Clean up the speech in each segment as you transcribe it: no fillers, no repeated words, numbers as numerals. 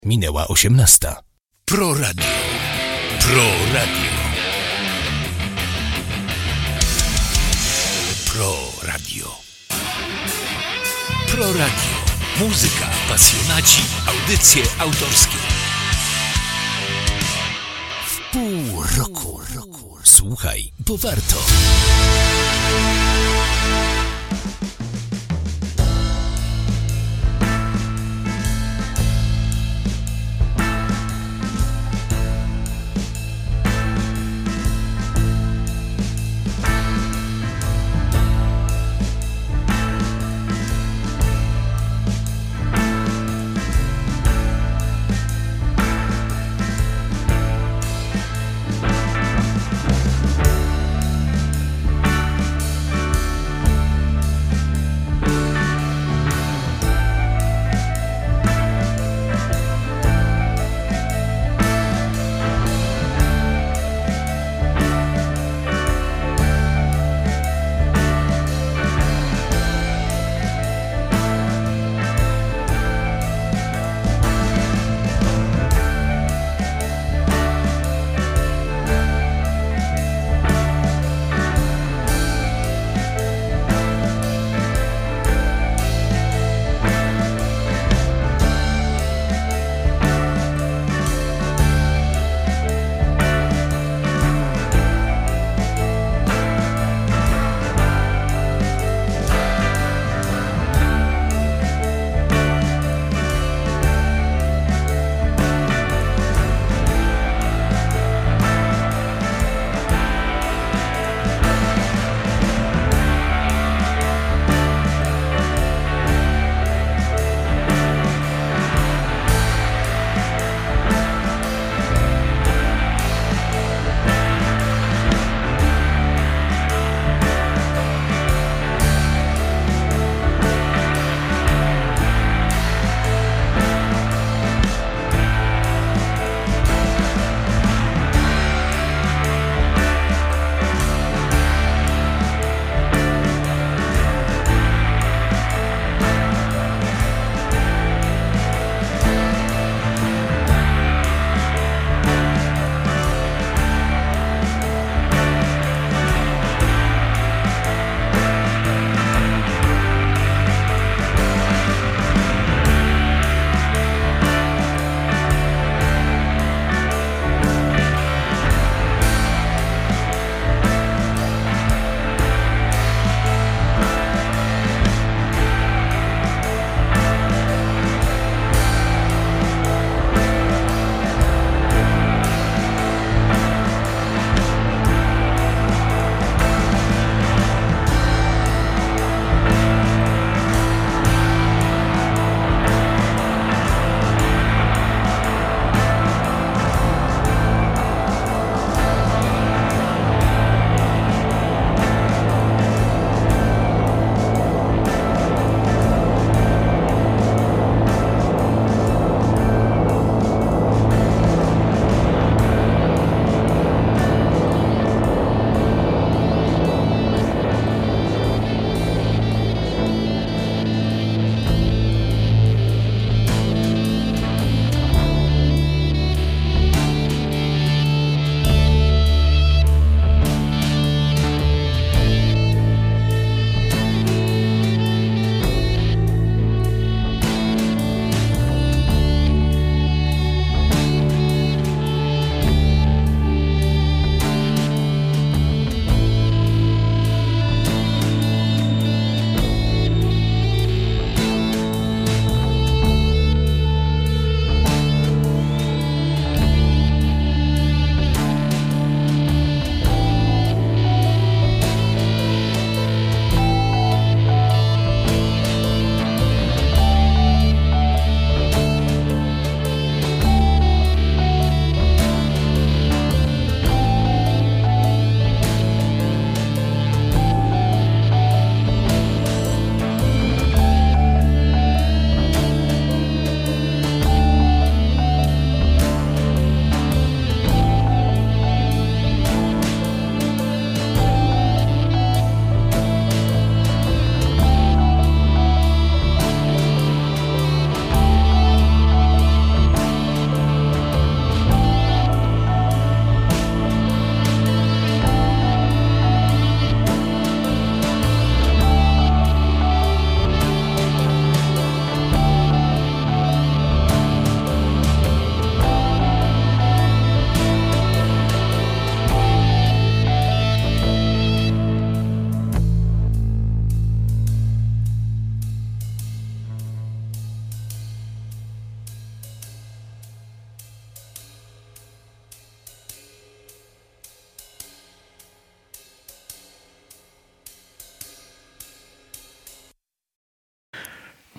Minęła 18. Pro Radio. Pro Radio. Pro Radio. Pro Radio. Muzyka, pasjonaci, audycje autorskie. W pół roku. Słuchaj, bo warto.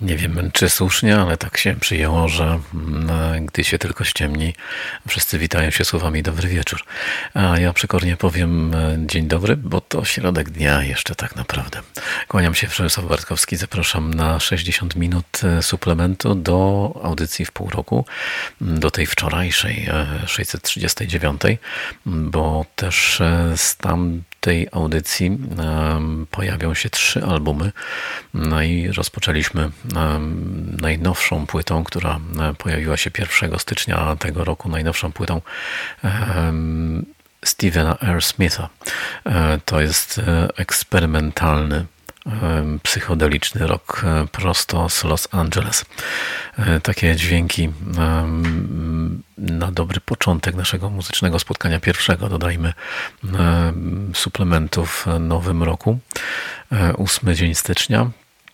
Nie wiem, czy słusznie, ale tak się przyjęło, że gdy się tylko ściemni, wszyscy witają się słowami dobry wieczór. A ja przykornie powiem dzień dobry, bo to środek dnia jeszcze tak naprawdę. Kłaniam się, Przemysław Bartkowski, zapraszam na 60 minut suplementu do audycji w pół roku, do tej wczorajszej 639, bo też z tej audycji pojawią się 3 albumy. No i rozpoczęliśmy najnowszą płytą, która pojawiła się 1 stycznia tego roku, najnowszą płytą Stevena R. Smitha. To jest eksperymentalny, psychodeliczny rock prosto z Los Angeles. Takie dźwięki na dobry początek naszego muzycznego spotkania pierwszego, dodajmy, suplementu w nowym roku. 8 dzień stycznia.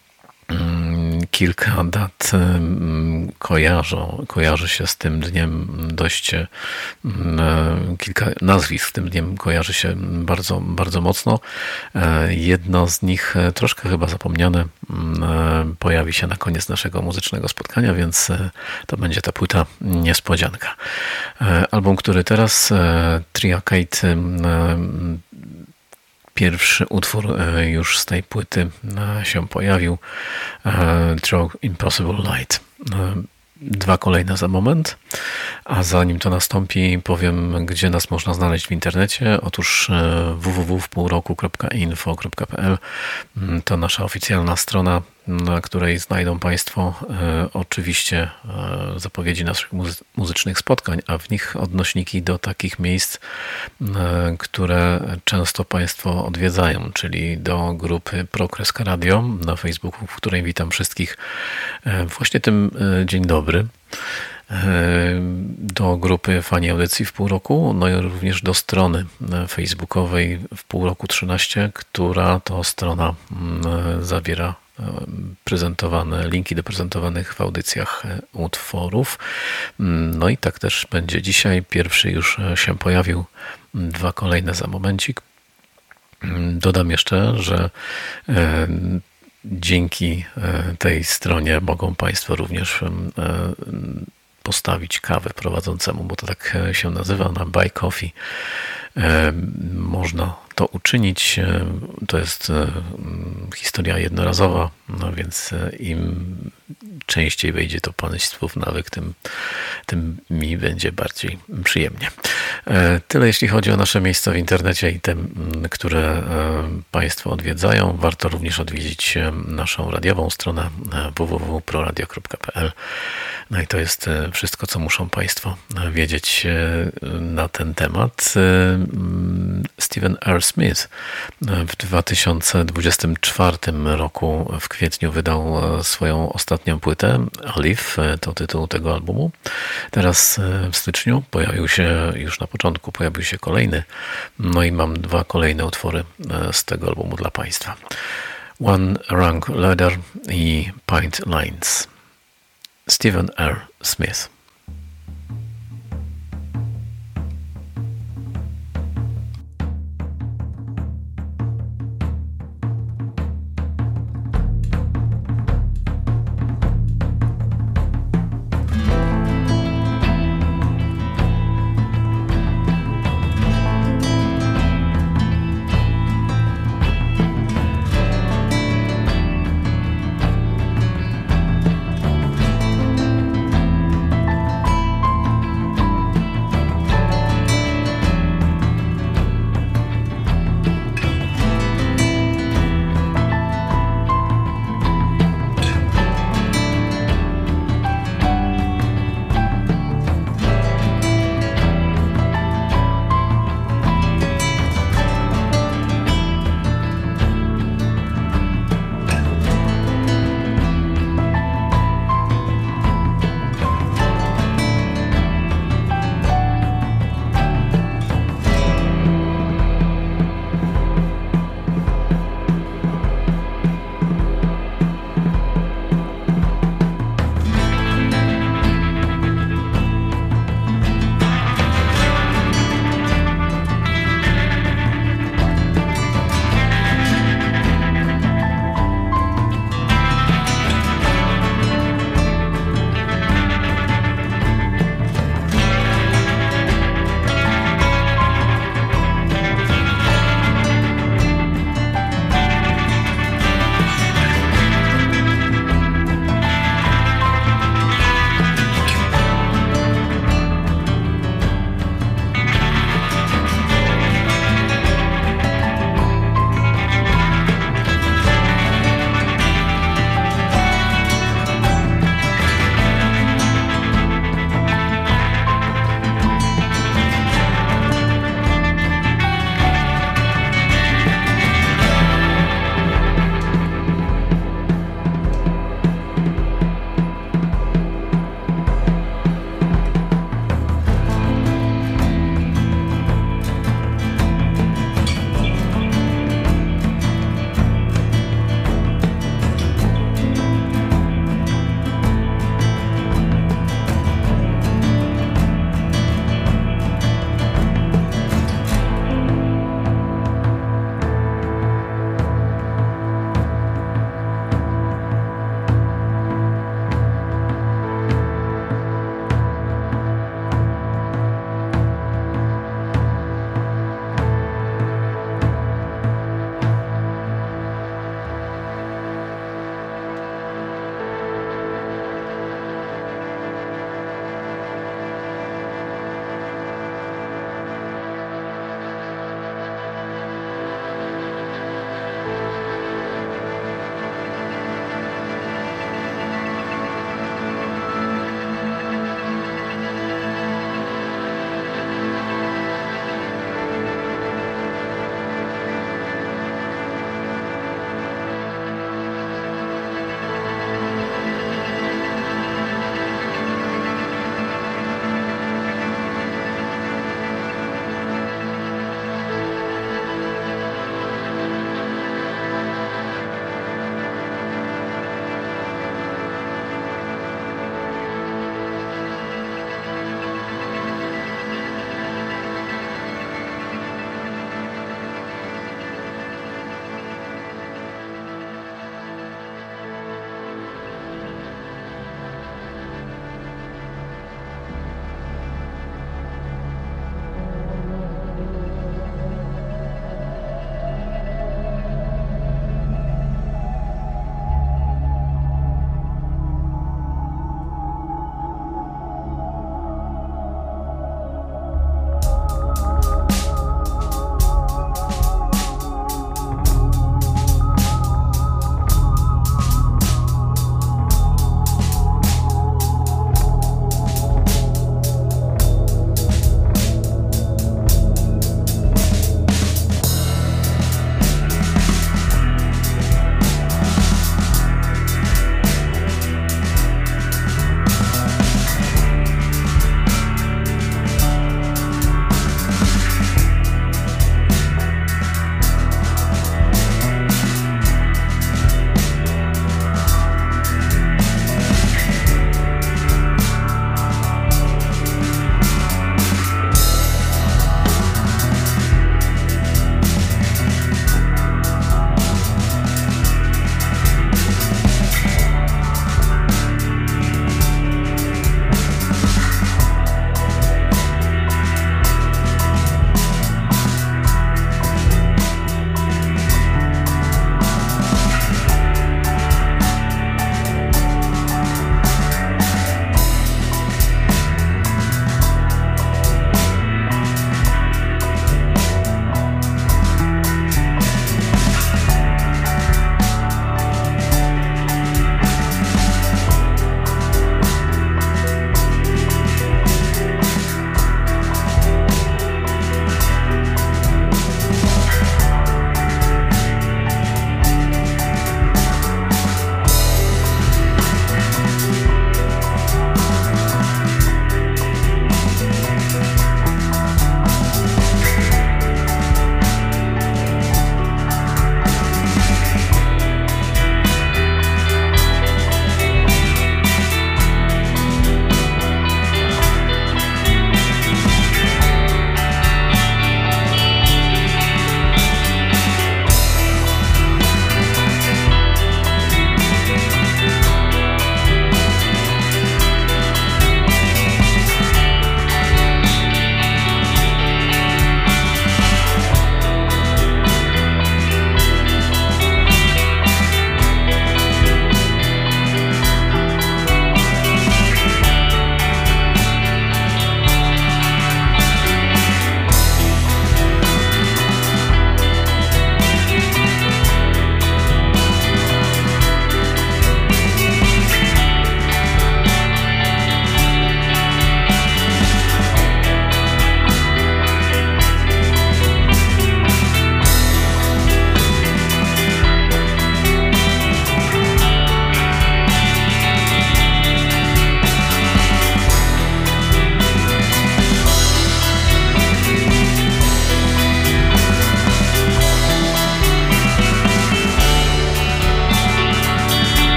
Kilka dat kojarzy się z tym dniem dość, kilka nazwisk z tym dniem kojarzy się bardzo, bardzo mocno. Jedno z nich, troszkę chyba zapomniane, pojawi się na koniec naszego muzycznego spotkania, więc to będzie ta płyta niespodzianka. Album, który teraz, Triacade, pierwszy utwór już z tej płyty się pojawił, Through Impossible Light. 2 kolejne za moment, a zanim to nastąpi, powiem, gdzie nas można znaleźć w internecie. Otóż www.wpółroku.info.pl to nasza oficjalna strona, na której znajdą Państwo oczywiście zapowiedzi naszych muzycznych spotkań, a w nich odnośniki do takich miejsc, które często Państwo odwiedzają, czyli do grupy Progress Radio na Facebooku, w której witam wszystkich właśnie tym dzień dobry. Do grupy Fani Audycji w pół roku, no i również do strony facebookowej w pół roku 13, która to strona zawiera prezentowane linki do prezentowanych w audycjach utworów. No i tak też będzie dzisiaj. Pierwszy już się pojawił, 2 kolejne za momencik. Dodam jeszcze, że dzięki tej stronie mogą Państwo również postawić kawę prowadzącemu, bo to tak się nazywa, na Buy Coffee. Można to uczynić. To jest historia jednorazowa, no więc im częściej wejdzie to Państwu w nawyk, tym mi będzie bardziej przyjemnie. Tyle jeśli chodzi o nasze miejsca w internecie i te, które Państwo odwiedzają. Warto również odwiedzić naszą radiową stronę www.proradio.pl. No i to jest wszystko, co muszą Państwo wiedzieć na ten temat. Steven R. Smith w 2024 roku w kwietniu wydał swoją ostatnią płytę, Live, to tytuł tego albumu. Teraz w styczniu już na początku pojawił się kolejny, no i mam 2 kolejne utwory z tego albumu dla Państwa. One Rung Ladder i Pint Lines. Steven R. Smith.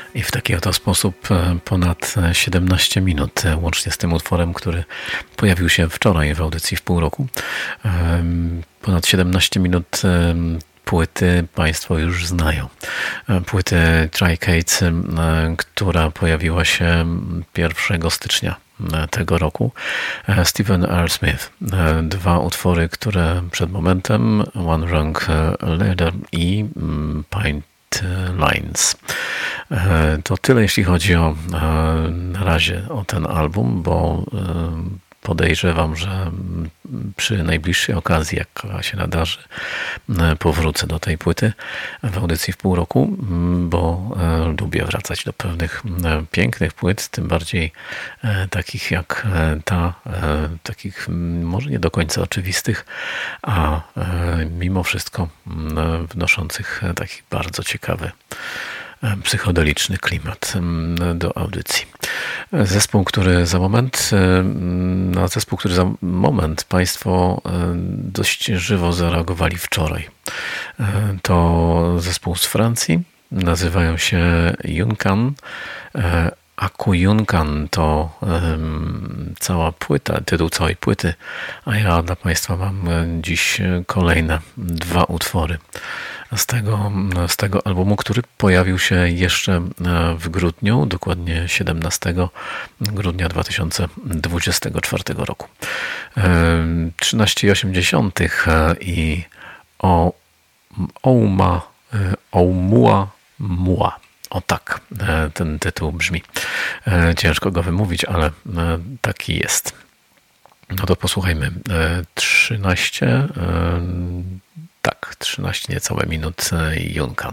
I w taki oto sposób ponad 17 minut, łącznie z tym utworem, który pojawił się wczoraj w audycji w pół roku. Ponad 17 minut płyty Państwo już znają. Płyty Tricades, która pojawiła się 1 stycznia tego roku. Stephen R. Smith. 2 utwory, które przed momentem One Wrong Letter i Pint Lines. To tyle, jeśli chodzi o na razie o ten album, bo podejrzewam, że przy najbliższej okazji, jaka się nadarzy, powrócę do tej płyty w audycji w pół roku, bo lubię wracać do pewnych pięknych płyt, tym bardziej takich jak ta, takich może nie do końca oczywistych, a mimo wszystko wnoszących taki bardzo ciekawy psychodeliczny klimat do audycji. Na zespół, który za moment Państwo dość żywo zareagowali wczoraj. To zespół z Francji, nazywają się Yunkan. Aku Yunkan to cała płyta, tytuł całej płyty, a ja dla Państwa mam dziś kolejne 2 utwory z tego albumu, który pojawił się jeszcze w grudniu, dokładnie 17 grudnia 2024 roku. 13,8 i Oumuamua. O tak, ten tytuł brzmi. Ciężko go wymówić, ale taki jest. No to posłuchajmy. 13 niecałe minut Yunkan.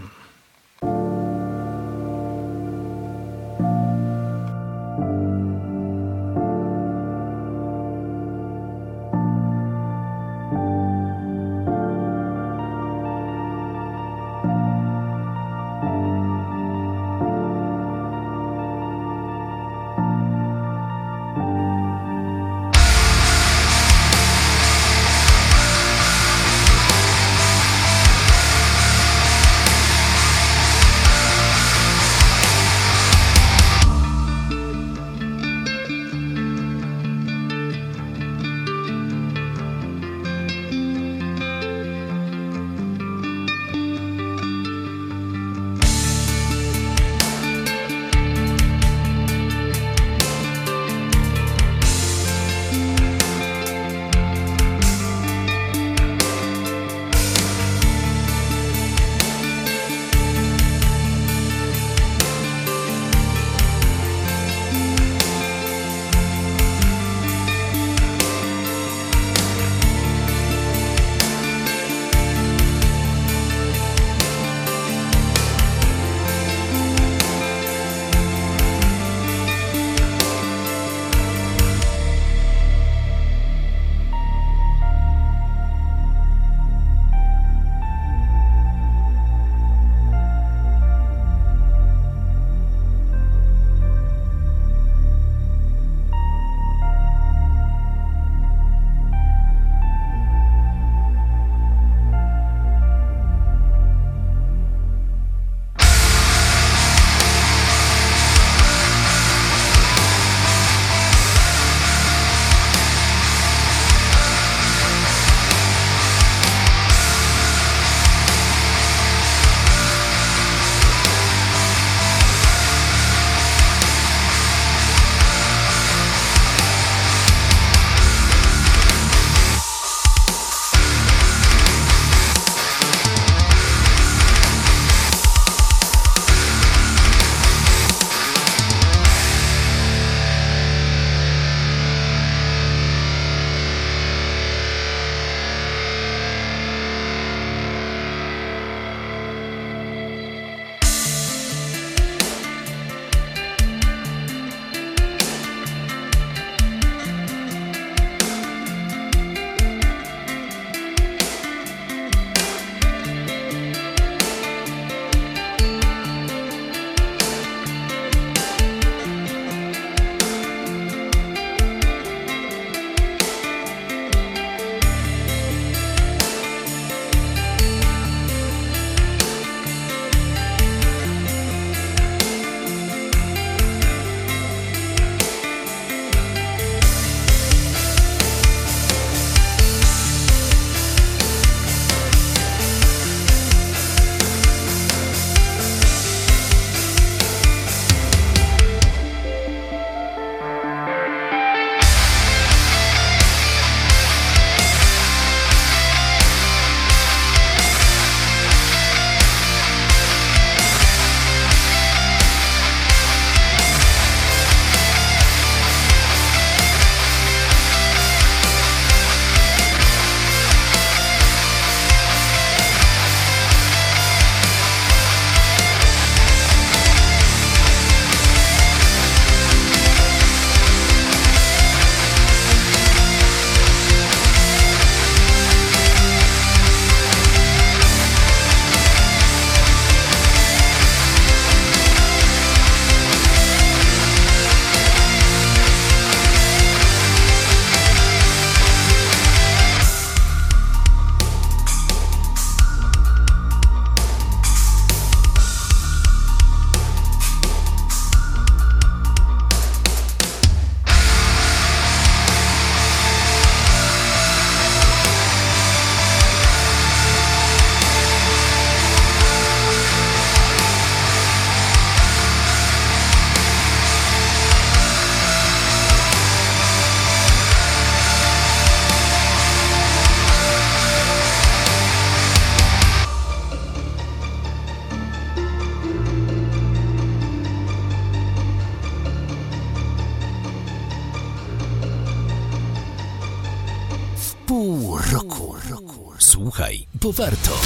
Słuchaj, bo warto.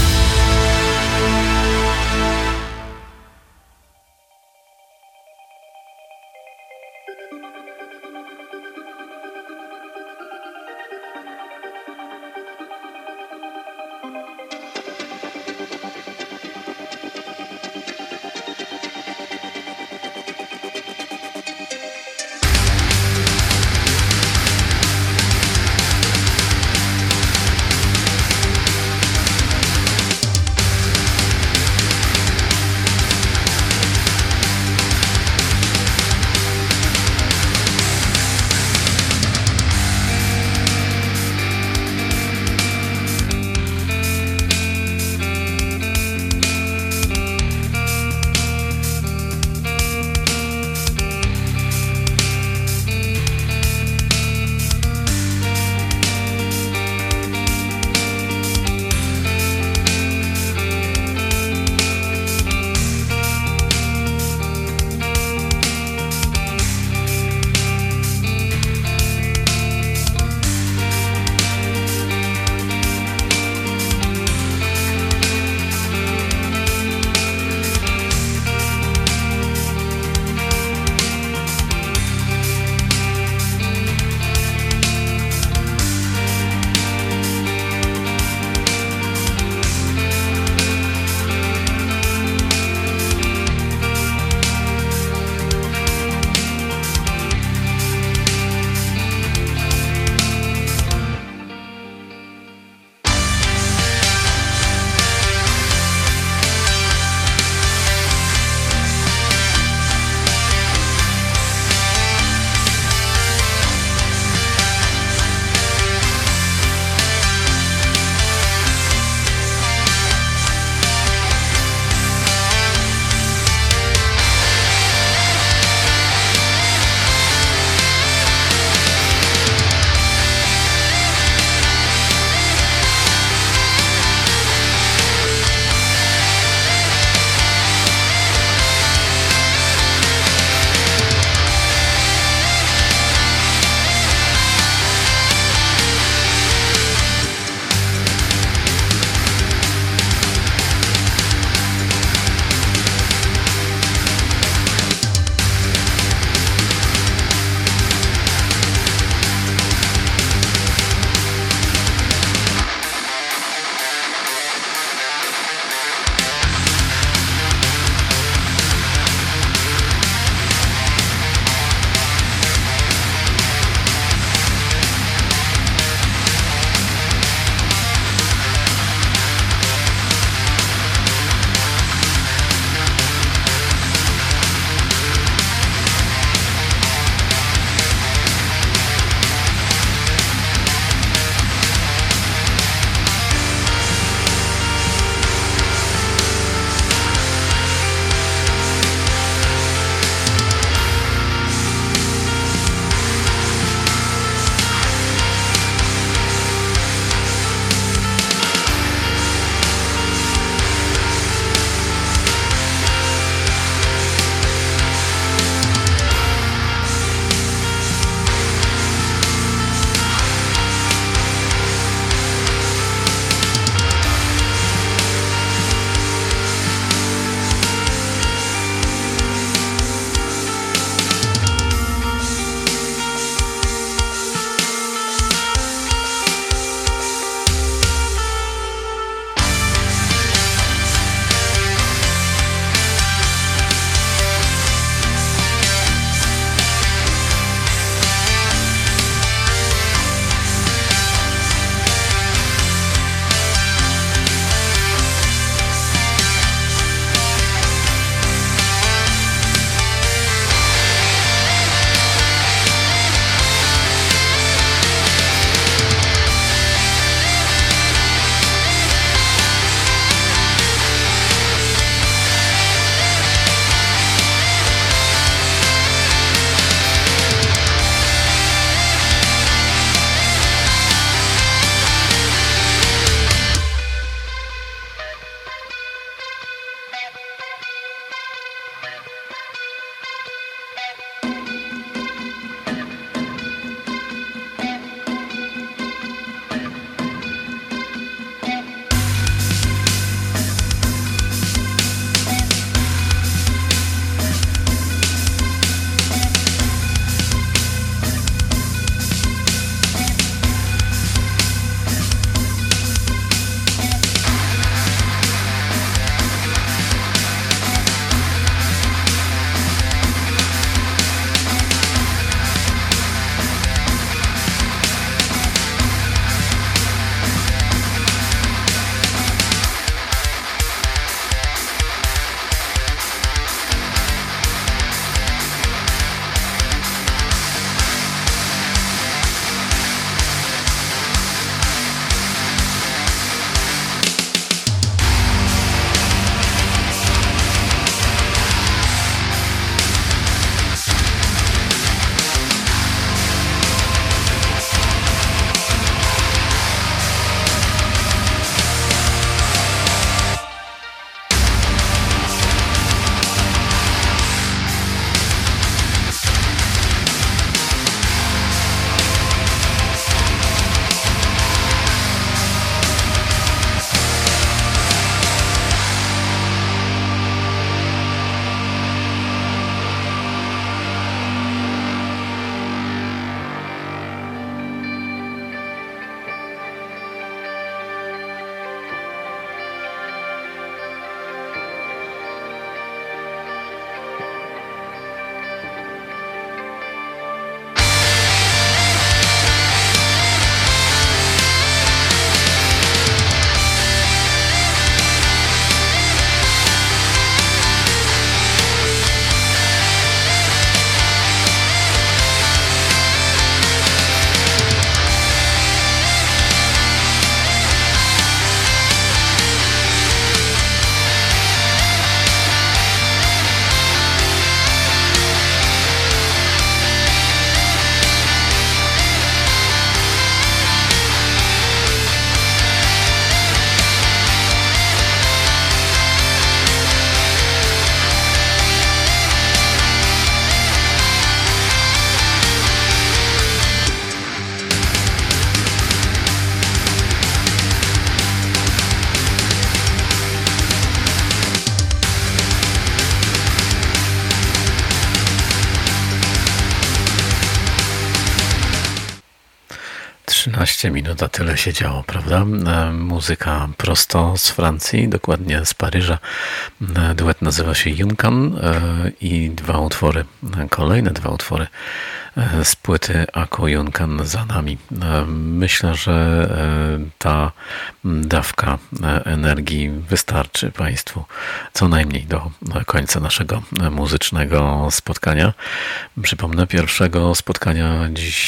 13 minut, a tyle się działo, prawda? Muzyka prosto z Francji, dokładnie z Paryża. Duet nazywa się Yunkan i kolejne dwa utwory z płyty Ako Yunkan za nami. Myślę, że ta dawka energii wystarczy Państwu co najmniej do końca naszego muzycznego spotkania. Przypomnę, pierwszego spotkania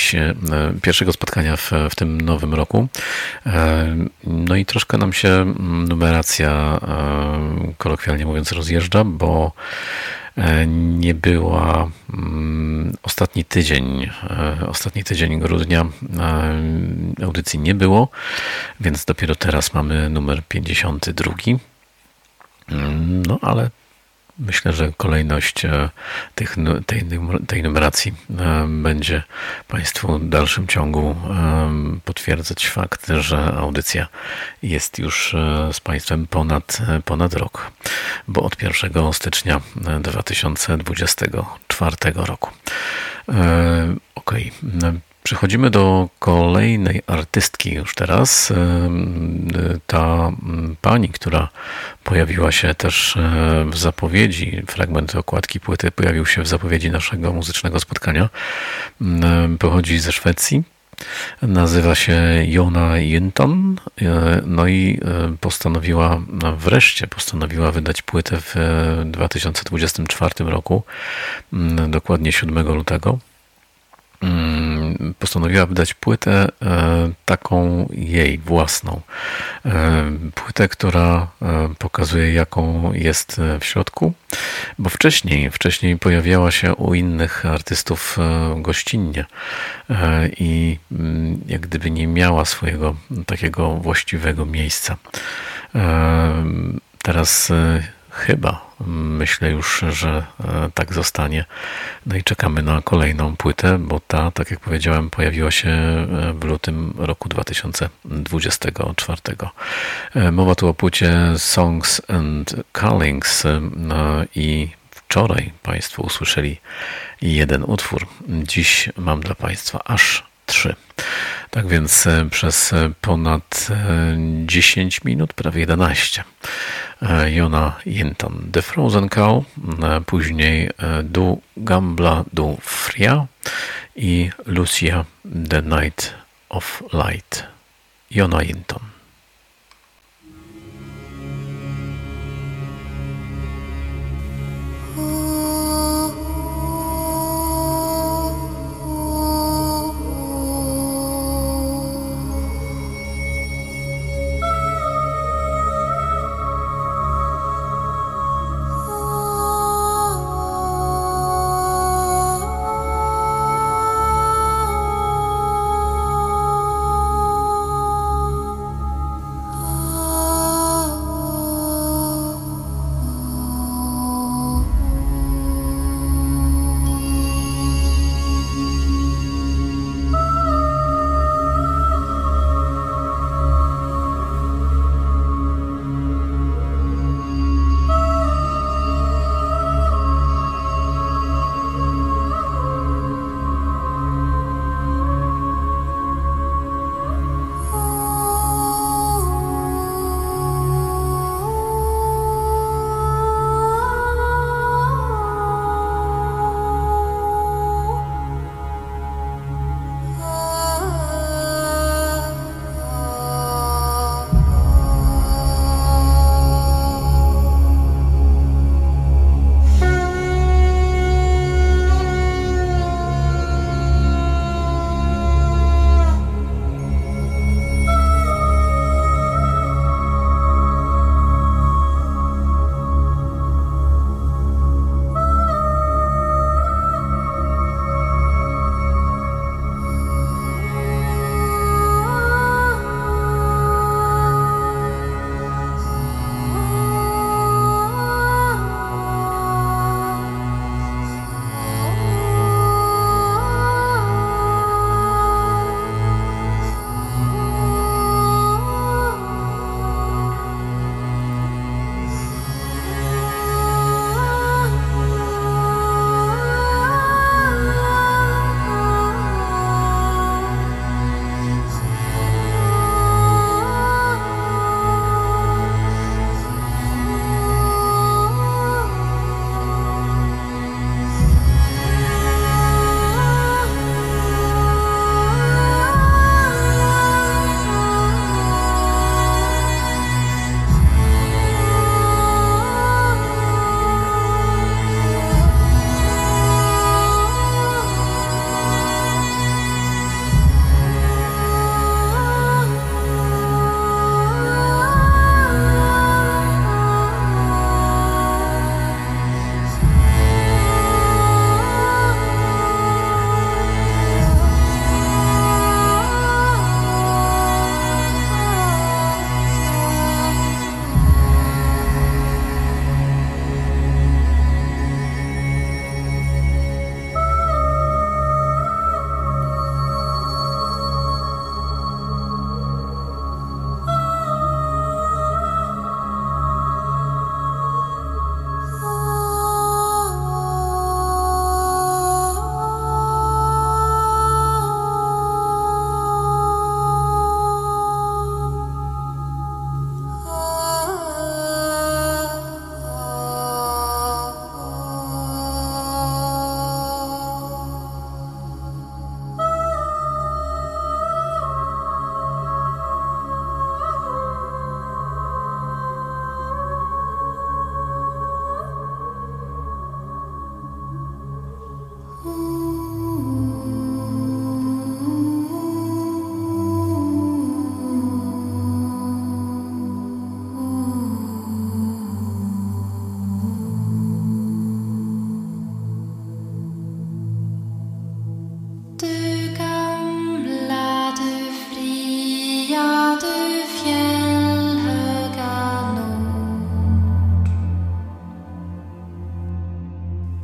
w tym nowym roku. No i troszkę nam się numeracja, kolokwialnie mówiąc, rozjeżdża, bo nie była ostatni tydzień grudnia audycji nie było, więc dopiero teraz mamy numer 52. No ale myślę, że kolejność tej numeracji będzie Państwu w dalszym ciągu potwierdzać fakt, że audycja jest już z Państwem ponad rok, bo od 1 stycznia 2024 roku. Okej. Przechodzimy do kolejnej artystki już teraz. Ta pani, która pojawiła się też w zapowiedzi, fragment okładki płyty pojawił się w zapowiedzi naszego muzycznego spotkania. Pochodzi ze Szwecji. Nazywa się Jonna Jinton, no i postanowiła wydać płytę w 2024 roku, dokładnie 7 lutego. Postanowiła wydać płytę taką jej własną. Płytę, która pokazuje, jaką jest w środku, bo wcześniej pojawiała się u innych artystów gościnnie i jak gdyby nie miała swojego takiego właściwego miejsca. Teraz myślę już, że tak zostanie. No i czekamy na kolejną płytę, bo ta, tak jak powiedziałem, pojawiła się w lutym roku 2024. Mowa tu o płycie Songs and Callings i wczoraj Państwo usłyszeli jeden utwór. Dziś mam dla Państwa aż 3. Tak więc przez ponad 10 minut, prawie 11. Jonna Jinton, The Frozen Cow, później Du Gamla Du Fria i Lucia, The Night of Light. Jonna Jinton.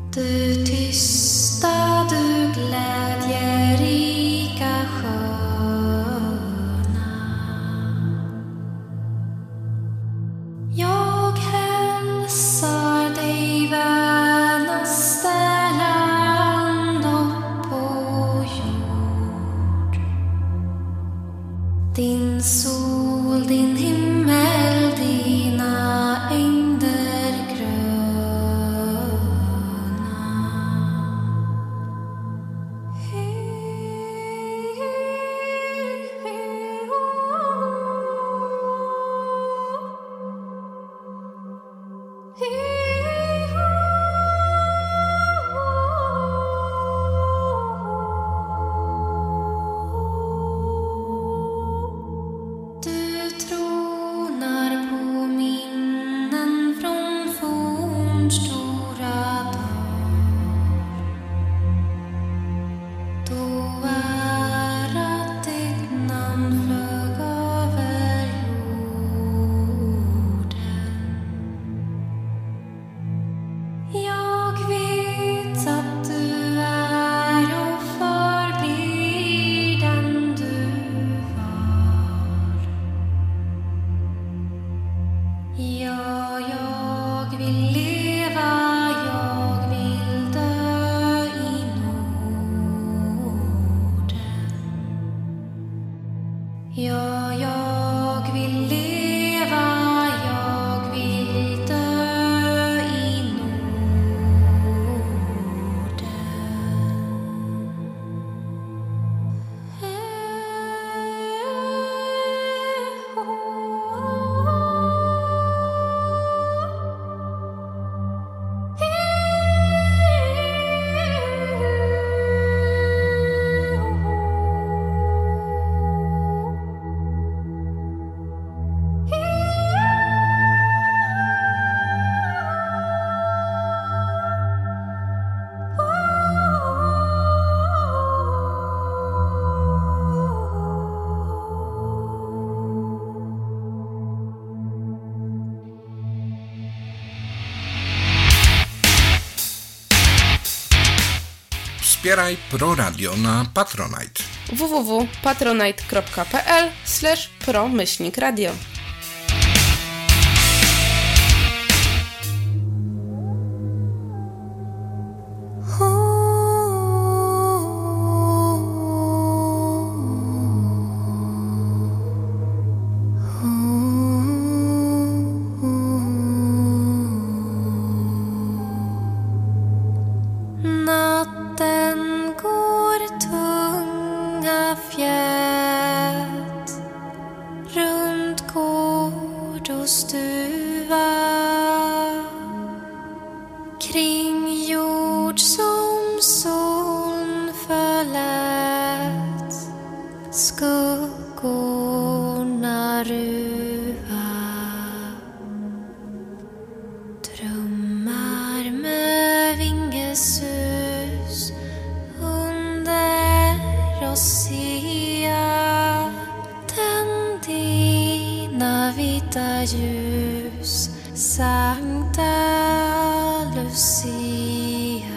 Du tysta, du glädjerika sköna. Jag hälsar dig vänaste land upp på jord. Din sol, din himmel, dina ängder gröna. Du tronar på minnen från fornstora dagar. Då att ditt namn flög över jorden. Jag vet att du är och förblir den du var. Ja, jag vill leva, jag vill dö i Norden. Ja, jag vill leva, jag vill dö i Wspieraj Pro Radio na Patronite. www.patronite.pl/pro-radio. Natten går tunga fjät runt gård och stuva, kring jord som soln förlät skuggorna ruva. Drömmar med vingesus under oss sia. Tänd dina vita ljus, Sankta Lucia.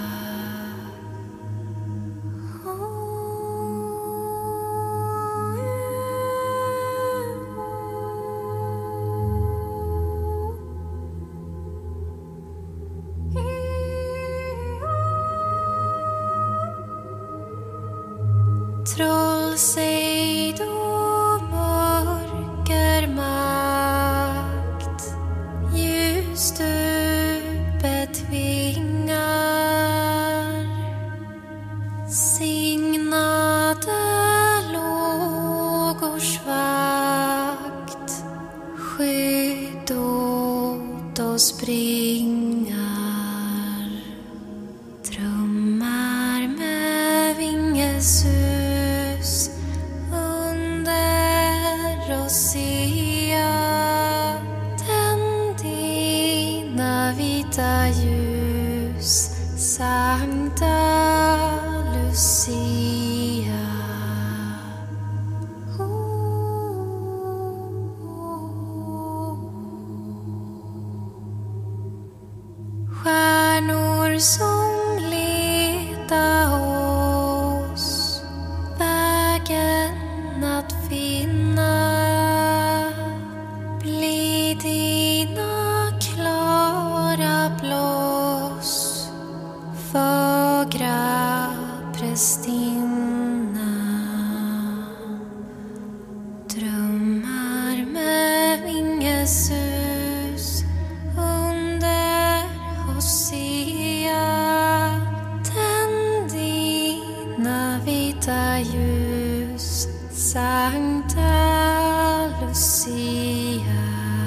Trollsejd och mörkermakt, ljusstupet vingar. Signade lågors vakt, skydd åt oss bringar. Drömmar med vingesus under oss sia. Tänd dina vita ljus, Sankta Lucia. Stjärnor som leda oss vägen att finna. Bli dina klara blås, fagra prästinna. Drömmar med vingesus under Hosea. Tänd dina vita ljus, Sankta Lucia.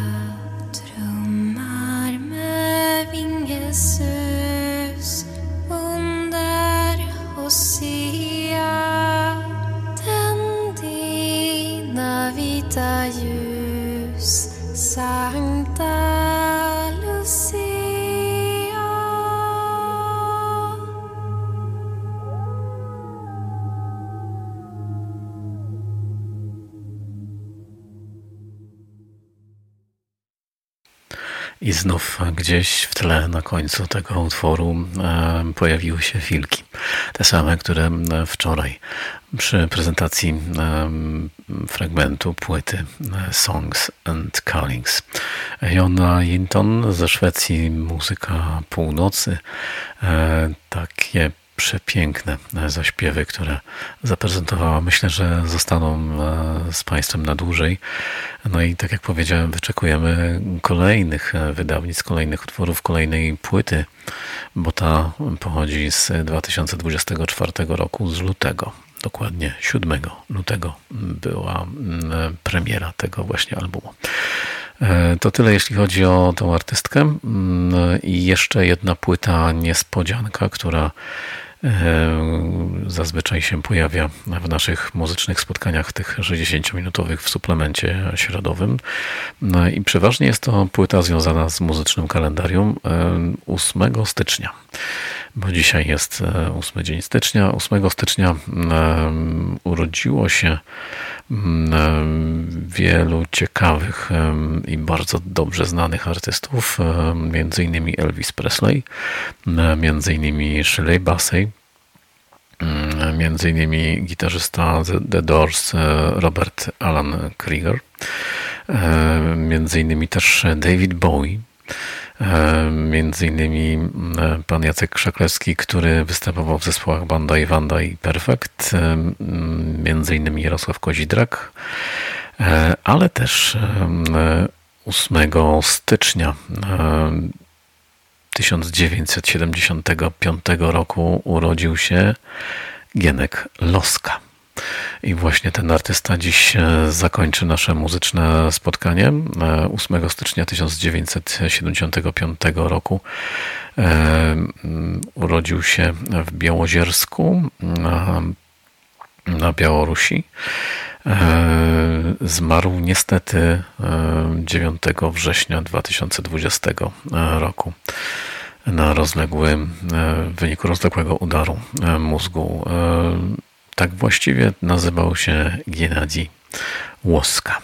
Drömmar med vingesus under Hosea. Tänd dina vita ljus, Sankta Lucia. I znów gdzieś w tle na końcu tego utworu pojawiły się filki. Te same, które wczoraj przy prezentacji fragmentu płyty Songs and Callings. Jonna Hinton ze Szwecji, muzyka północy. Takie przepiękne zaśpiewy, które zaprezentowała. Myślę, że zostaną z Państwem na dłużej. No i tak jak powiedziałem, wyczekujemy kolejnych wydawnictw, kolejnych utworów, kolejnej płyty, bo ta pochodzi z 2024 roku, z lutego. Dokładnie 7 lutego była premiera tego właśnie albumu. To tyle, jeśli chodzi o tą artystkę. I jeszcze jedna płyta niespodzianka, która zazwyczaj się pojawia w naszych muzycznych spotkaniach, tych 60-minutowych w suplemencie środowym. No i przeważnie jest to płyta związana z muzycznym kalendarium 8 stycznia. Bo dzisiaj jest 8 dzień stycznia. 8 stycznia urodziło się wielu ciekawych i bardzo dobrze znanych artystów, między innymi Elvis Presley, między innymi Shirley Bassey, między innymi gitarzysta The Doors Robert Alan Krieger, między innymi też David Bowie, między innymi pan Jacek Krzaklewski, który występował w zespołach Banda i Wanda i Perfect, między innymi Jarosław Kozidrak, ale też 8 stycznia 1975 roku urodził się Gienek Loska. I właśnie ten artysta dziś zakończy nasze muzyczne spotkanie. 8 stycznia 1975 roku urodził się w Białoziersku na Białorusi. Zmarł niestety 9 września 2020 roku w wyniku rozległego udaru mózgu. Tak właściwie nazywał się Gennadij Łoska.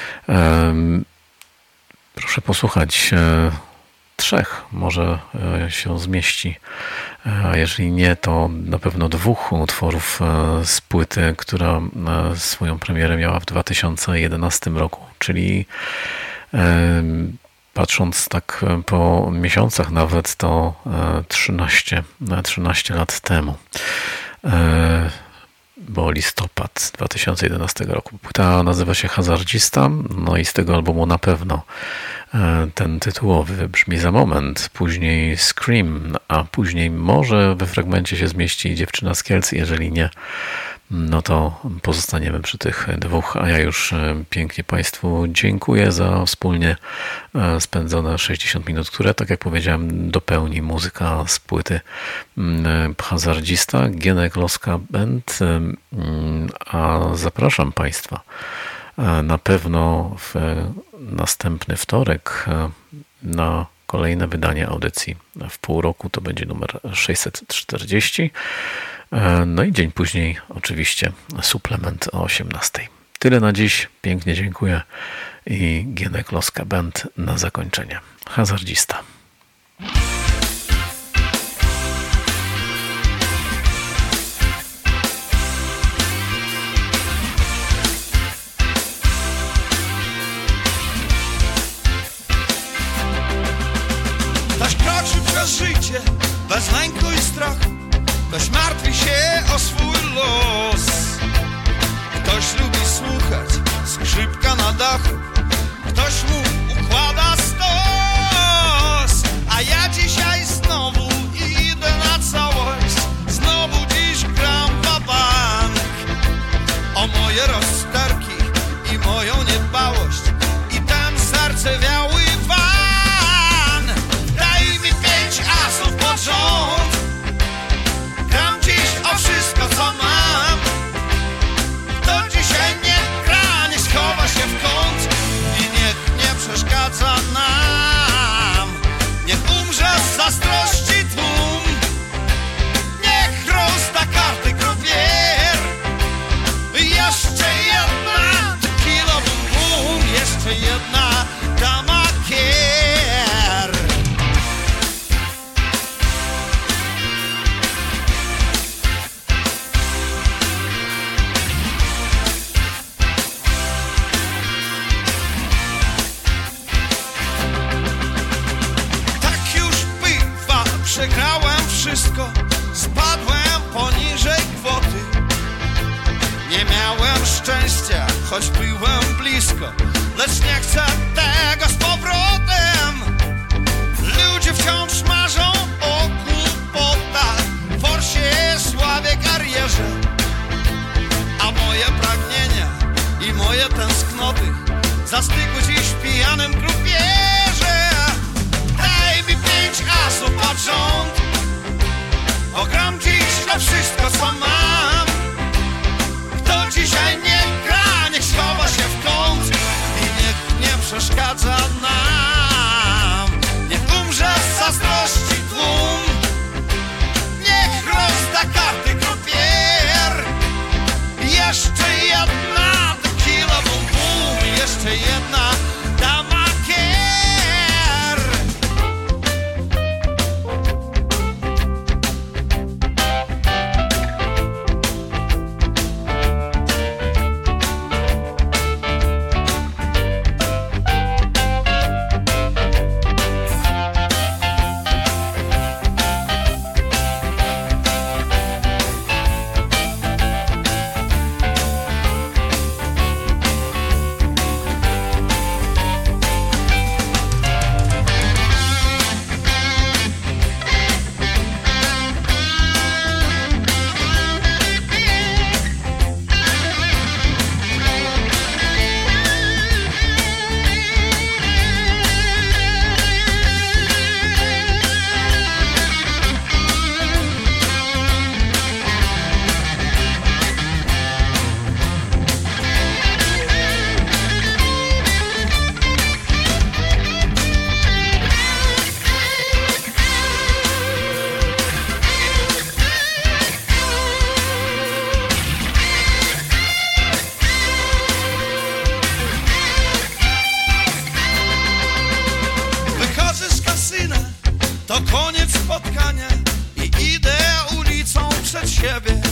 Proszę posłuchać 3, może się zmieści, a jeżeli nie, to na pewno 2 utworów z płyty, która swoją premierę miała w 2011 roku, czyli patrząc tak po miesiącach nawet, to 13 lat temu. Bo listopad 2011 roku. Płyta nazywa się Hazardzista, no i z tego albumu na pewno ten tytułowy wybrzmi za moment, później Scream, a później może we fragmencie się zmieści Dziewczyna z Kielc, jeżeli nie, no to pozostaniemy przy tych 2, a ja już pięknie Państwu dziękuję za wspólnie spędzone 60 minut, które, tak jak powiedziałem, dopełni muzyka z płyty Hazardzista, Gienek Loska Band, a zapraszam Państwa na pewno w następny wtorek na kolejne wydanie audycji. W pół roku to będzie numer 640. No i dzień później oczywiście suplement o 18. Tyle na dziś. Pięknie dziękuję i Gienek Loska Band na zakończenie. Hazardzista. życie bez lęku i strachu, ktoś martwi się o swój los. Ktoś lubi słuchać skrzypka na dachu, ktoś mu układa stos. A ja dzisiaj znowu idę na całość, znowu dziś gram wabank. O moje rozterki i moją niedbałość i ten zardzewiały van. Daj mi 5 asów pod rząd, gram dziś o wszystko co mam. Kto dzisiaj nie gra, nie schowa się w kąt i niech nie przeszkadza nam. Niech umrze z zazdrości tłum, niech rozda karty krupier. Jeszcze jedna tequila bum bum, jeszcze jedna dama kier. Tak już bywa, przegrałem wszystko, spadłem poniżej kwoty. Nie miałem szczęścia, choć byłem blisko, lecz nie chcę tego z powrotem. Ludzie wciąż marzą o kłopotach, forsie, sławie, karierze. A moje pragnienia i moje tęsknoty zastygły dziś w pijanym krupierze. Daj mi 5 asów pod rząd, bo gram dziś na wszystko co mam. Kto dzisiaj nie gra, niech schowa się w kąt i niech nie przeszkadza nam. Niech umrze z zazdrości tłum, niech rozda karty krupier. Jeszcze jedna tequila bum bum, jeszcze jedna dama kier. To koniec spotkania i idę ulicą przed siebie.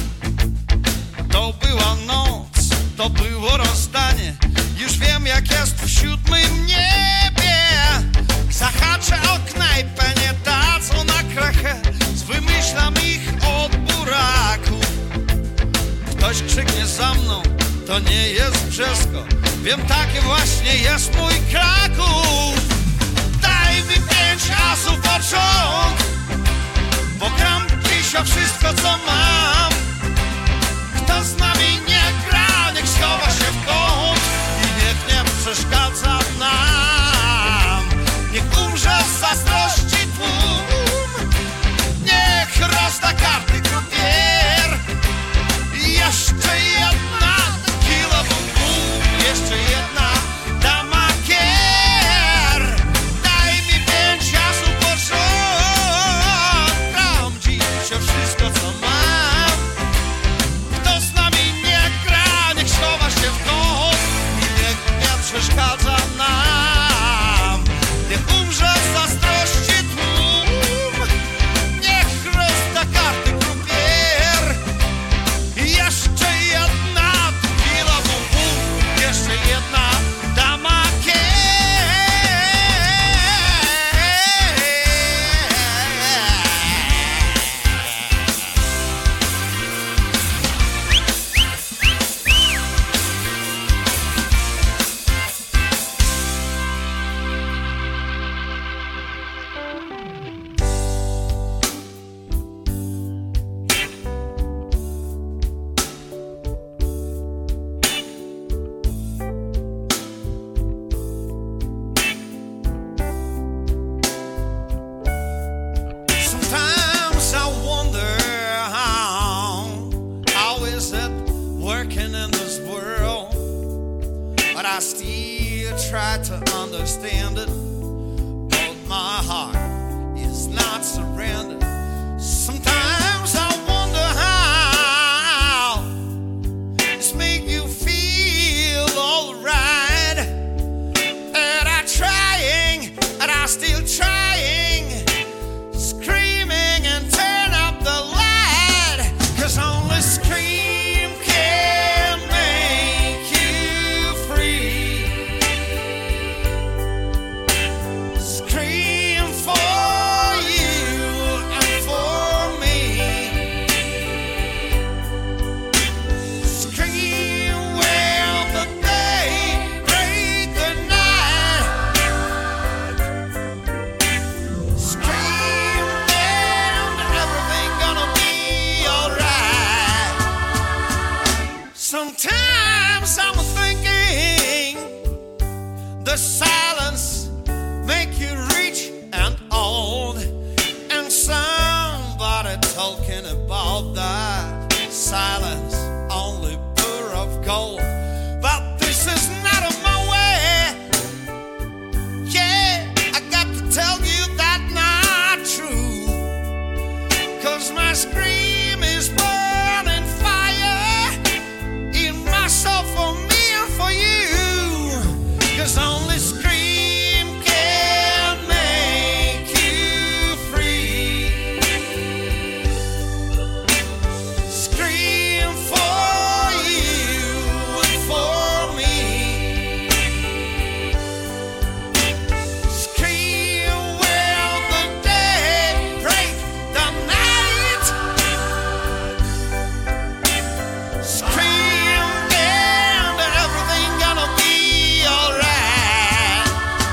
To była noc, to było rozdanie. Już wiem jak jest w 7. niebie. Zahaczę o knajpę, nie dadzą na krechę. Zwymyślam ich od buraków. Ktoś krzyknie za mną, to nie jest Brzesko. Wiem, taki właśnie jest mój Kraków. Daj mi 5 asów pod rząd, bo gram dziś o wszystko co mam. Kto z nami nie gra, niech schowa się w kąt i niech nie przeszkadza nam. Niech umrze z zazdrości tłum, niech rozda karty krupier. Jeszcze jedna tequila bum bum, jeszcze jedna dama kier. Daj mi 5 asów pod rząd, gram dziś o wszystko co mam. I still try to understand it, but my heart is not surrendered. Sometimes I wonder how this make you feel alright. And I'm trying, and I'm still trying, screaming and turn up the light, 'cause only scream can make you free. Scream for you and for me. Scream when the day break the night. Scream and everything gonna be alright. Sometimes I'm thinking the silence make you rich and old, and somebody talking about that silence only pure of gold. But this is not my way. Yeah, I got to tell you that not true, 'cause my scream is burning fire in myself for me and for you, 'cause only scream can make you free. Scream for you and for me. Scream when the day break the night. Scream and everything gonna be alright.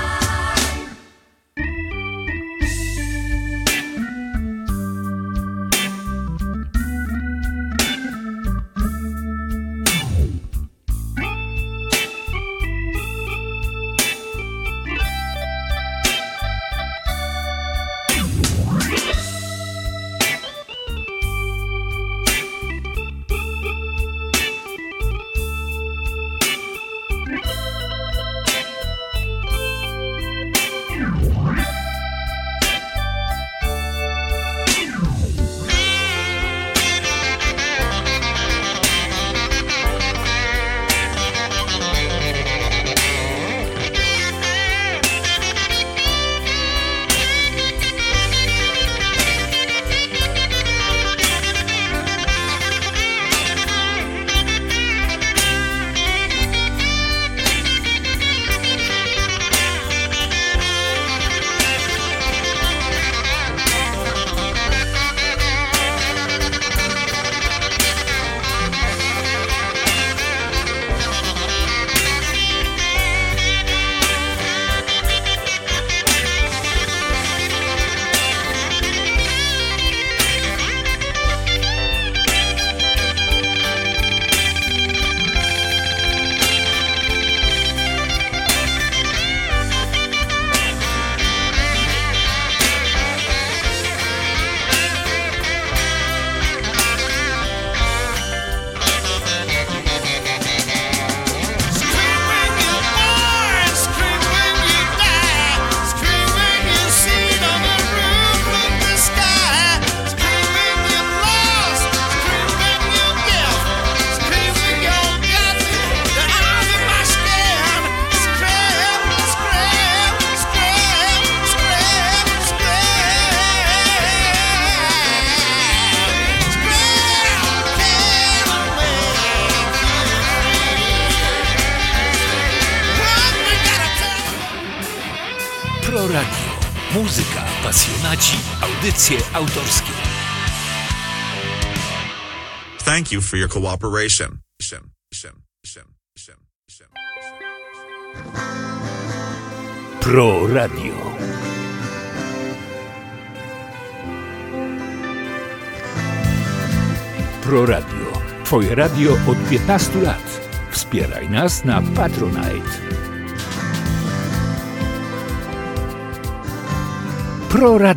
Pro Radio. Muzyka, pasjonaci, audycje autorskie. Thank you for your cooperation. Pro Radio. Pro Radio. Twoje radio od 15 lat. Wspieraj nas na Patronite. Pro Radio.